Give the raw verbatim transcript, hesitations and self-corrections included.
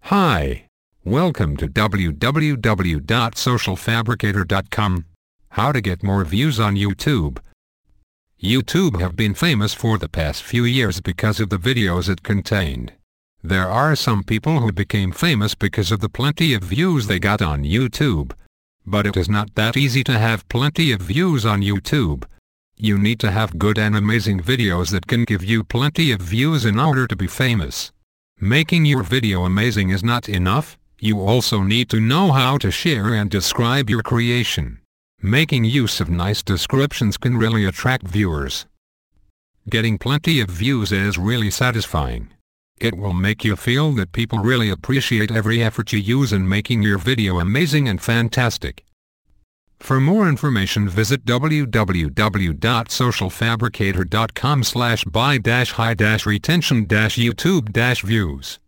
Hi. Welcome to w w w dot social fabricator dot com. How to get more views on YouTube. YouTube have been famous for the past few years because of the videos it contained. There are some people who became famous because of the plenty of views they got on YouTube. But it is not that easy to have plenty of views on YouTube. You need to have good and amazing videos that can give you plenty of views in order to be famous. Making your video amazing is not enough, you also need to know how to share and describe your creation. Making use of nice descriptions can really attract viewers. Getting plenty of views is really satisfying. It will make you feel that people really appreciate every effort you use in making your video amazing and fantastic. For more information, visit w w w dot social fabricator dot com slash buy dash high dash retention dash YouTube dash views.